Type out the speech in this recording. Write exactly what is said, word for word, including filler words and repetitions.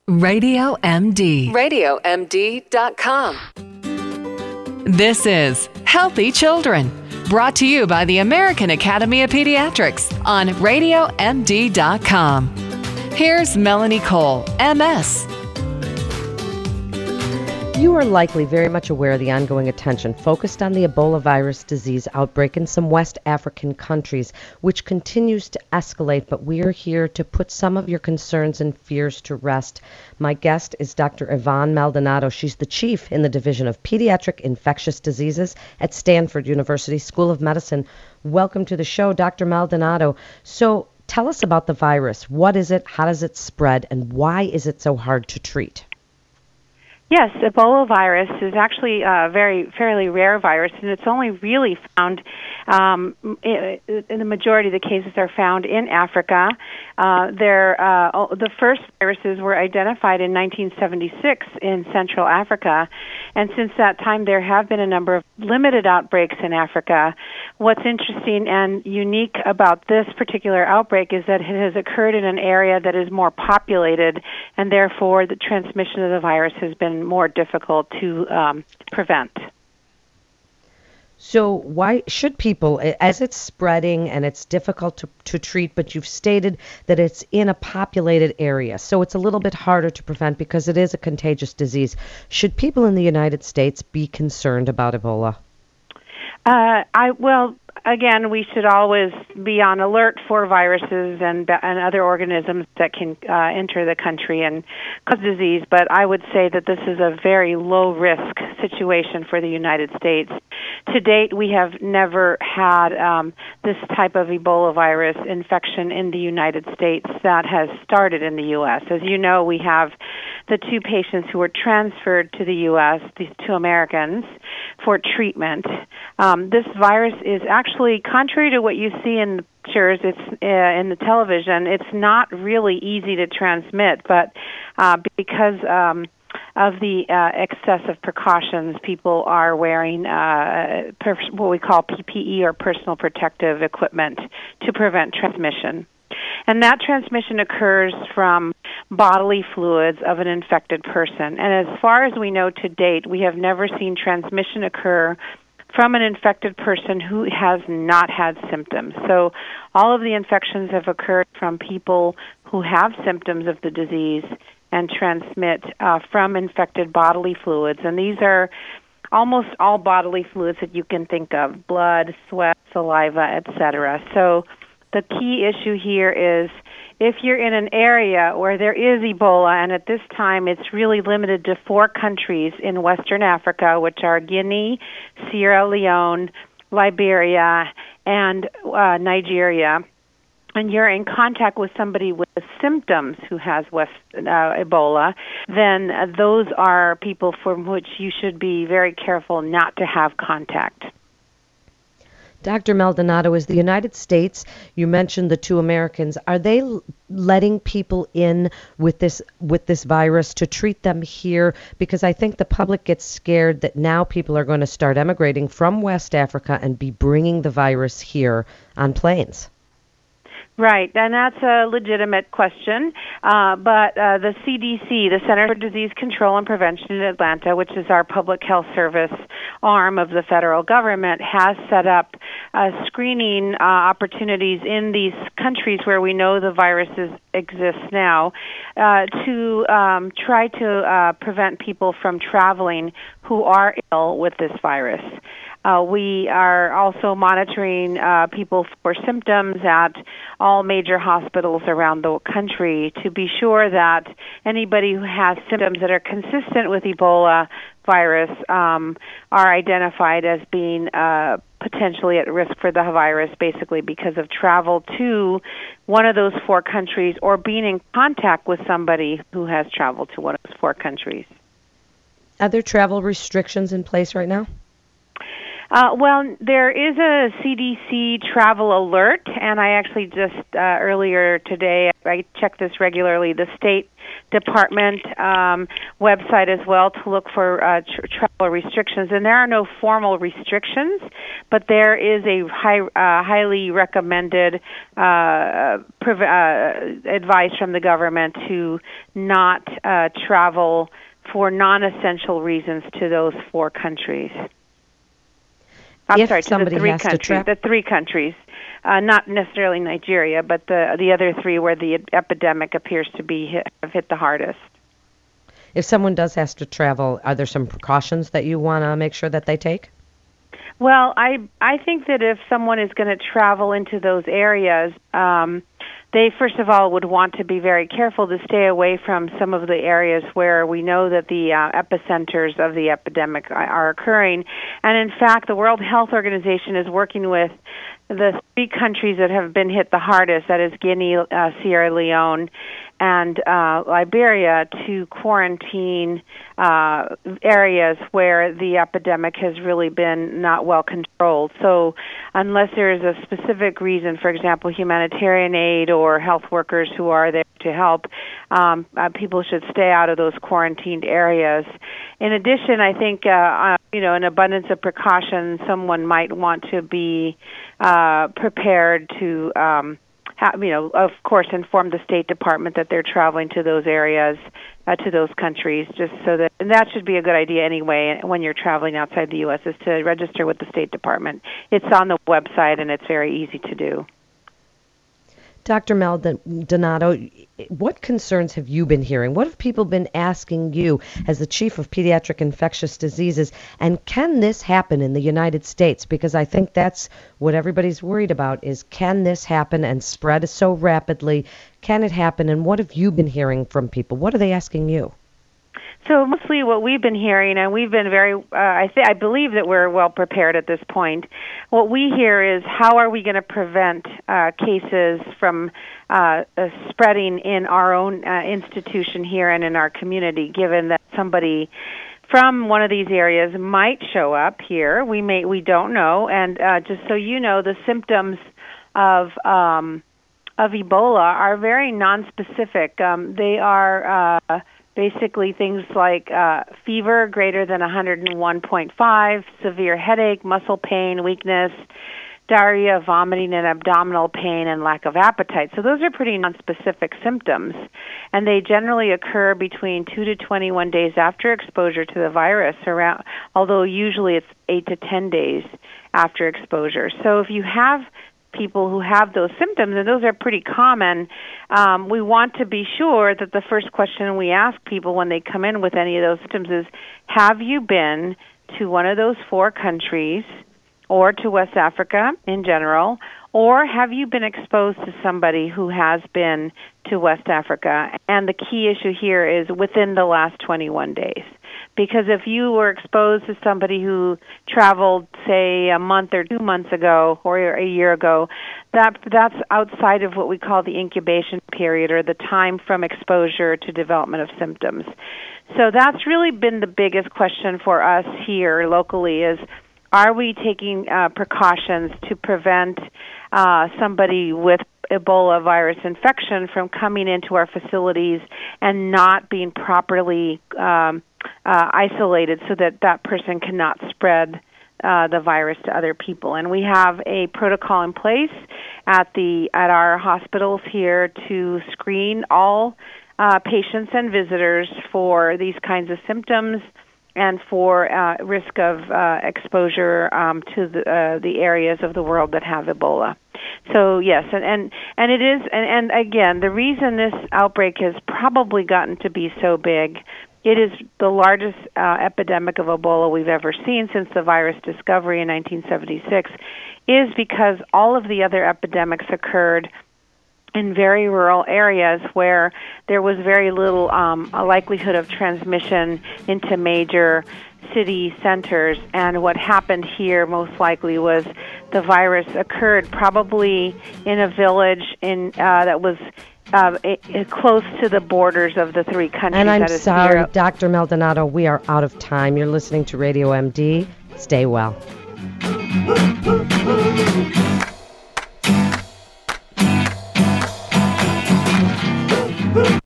Radio M D. radio M D dot com. This is Healthy Children, brought to you by the American Academy of Pediatrics on radio M D dot com. Here's Melanie Cole, M S. You are likely very much aware of the ongoing attention focused on the Ebola virus disease outbreak in some West African countries, which continues to escalate, but we are here to put some of your concerns and fears to rest. My guest is Doctor Yvonne Maldonado. She's the chief in the Division of Pediatric Infectious Diseases at Stanford University School of Medicine. Welcome to the show, Doctor Maldonado. So tell us about the virus. What is it? How does it spread? And why is it so hard to treat? Yes, Ebola virus is actually a very fairly rare virus, and it's only really found, um, in the majority of the cases are found in Africa. Uh, they're, uh, the first viruses were identified in nineteen seventy-six in Central Africa, and since that time there have been a number of limited outbreaks in Africa. What's interesting and unique about this particular outbreak is that it has occurred in an area that is more populated, and therefore the transmission of the virus has been more difficult to um, prevent. So why should people, as it's spreading and it's difficult to, to treat, but you've stated that it's in a populated area, so it's a little bit harder to prevent because it is a contagious disease. Should people in the United States be concerned about Ebola? Uh, I well, again, we should always be on alert for viruses and and other organisms that can uh, enter the country and cause disease. But I would say that this is a very low risk situation for the United States. To date, we have never had um, this type of Ebola virus infection in the United States that has started in the U S. As you know, we have the two patients who were transferred to the U S, these two Americans, for treatment. Um, this virus is actually, contrary to what you see in the pictures, it's uh, in the television, it's not really easy to transmit, but uh, because um, of the uh, excessive precautions, people are wearing uh, per- what we call P P E or personal protective equipment to prevent transmission. And that transmission occurs from bodily fluids of an infected person. And as far as we know to date, we have never seen transmission occur from an infected person who has not had symptoms. So all of the infections have occurred from people who have symptoms of the disease and transmit uh, from infected bodily fluids. And these are almost all bodily fluids that you can think of: blood, sweat, saliva, et cetera. So the key issue here is if you're in an area where there is Ebola, and at this time it's really limited to four countries in Western Africa, which are Guinea, Sierra Leone, Liberia, and uh, Nigeria, and you're in contact with somebody with symptoms who has West uh, Ebola, then uh, those are people from which you should be very careful not to have contact. Doctor Maldonado, is the United States, you mentioned the two Americans, are they l- letting people in with this with this virus to treat them here? Because I think the public gets scared that now people are going to start emigrating from West Africa and be bringing the virus here on planes. Right, and that's a legitimate question. Uh, but uh, the C D C, the Center for Disease Control and Prevention in Atlanta, which is our public health service arm of the federal government, has set up uh, screening uh, opportunities in these countries where we know the viruses exist now uh, to um, try to uh, prevent people from traveling who are ill with this virus. Uh, we are also monitoring uh, people for symptoms at all major hospitals around the country to be sure that anybody who has symptoms that are consistent with Ebola virus um, are identified as being uh, potentially at risk for the virus, basically because of travel to one of those four countries or being in contact with somebody who has traveled to one of those four countries. Are there travel restrictions in place right now? Uh, well, there is a C D C travel alert, and I actually just uh, earlier today, I check this regularly, the State Department um, website as well to look for uh, tr- travel restrictions. And there are no formal restrictions, but there is a high, uh, highly recommended uh, prov- uh, advice from the government to not uh, travel for non-essential reasons to those four countries. I'm if sorry, to somebody the three has countries. to tra- the three countries, uh, not necessarily Nigeria, but the the other three where the epidemic appears to be hit, have hit the hardest. If someone does have to travel, are there some precautions that you want to make sure that they take? Well, I I think that if someone is going to travel into those areas, um, they first of all would want to be very careful to stay away from some of the areas where we know that the uh, epicenters of the epidemic are occurring. And in fact, the World Health Organization is working with the three countries that have been hit the hardest, that is Guinea, uh, Sierra Leone, and uh, Liberia, to quarantine uh, areas where the epidemic has really been not well controlled. So unless there is a specific reason, for example, humanitarian aid or health workers who are there to help, um, uh, people should stay out of those quarantined areas. In addition, I think, uh, uh, you know, an abundance of precaution, someone might want to be uh, prepared to um, Have, you know, of course, inform the State Department that they're traveling to those areas, uh, to those countries, just so that, and that should be a good idea anyway when you're traveling outside the U S, is to register with the State Department. It's on the website, and it's very easy to do. Doctor Maldonado, what concerns have you been hearing? What have people been asking you as the chief of pediatric infectious diseases? And can this happen in the United States? Because I think that's what everybody's worried about, is can this happen and spread so rapidly? Can it happen? And what have you been hearing from people? What are they asking you? So mostly what we've been hearing, and we've been very, uh, I, th- I believe that we're well prepared at this point. What we hear is, how are we going to prevent uh, cases from uh, uh, spreading in our own uh, institution here and in our community, given that somebody from one of these areas might show up here. We may, we don't know. And uh, just so you know, the symptoms of um, of Ebola are very nonspecific. Um, they are uh, basically things like uh, fever greater than one hundred one point five, severe headache, muscle pain, weakness, diarrhea, vomiting, and abdominal pain, and lack of appetite. So those are pretty nonspecific symptoms, and they generally occur between two to twenty-one days after exposure to the virus, around, although usually it's eight to ten days after exposure. So if you have people who have those symptoms, and those are pretty common, um, we want to be sure that the first question we ask people when they come in with any of those symptoms is, have you been to one of those four countries or to West Africa in general, or have you been exposed to somebody who has been to West Africa? And the key issue here is within the last twenty-one days. Because if you were exposed to somebody who traveled, say, a month or two months ago or a year ago, that that's outside of what we call the incubation period, or the time from exposure to development of symptoms. So that's really been the biggest question for us here locally, is, are we taking uh, precautions to prevent uh, somebody with Ebola virus infection from coming into our facilities and not being properly um, uh, isolated so that that person cannot spread uh, the virus to other people? And we have a protocol in place at the at our hospitals here to screen all uh, patients and visitors for these kinds of symptoms and for uh, risk of uh, exposure um, to the, uh, the areas of the world that have Ebola. So yes, and and, and it is, and, and again, the reason this outbreak has probably gotten to be so big, it is the largest uh, epidemic of Ebola we've ever seen since the virus discovery in nineteen seventy-six, is because all of the other epidemics occurred in very rural areas where there was very little um, a likelihood of transmission into major city centers. And what happened here most likely was the virus occurred probably in a village in uh, that was uh, it, it close to the borders of the three countries. And I'm that is sorry, here. Doctor Maldonado, we are out of time. You're listening to Radio M D. Stay well.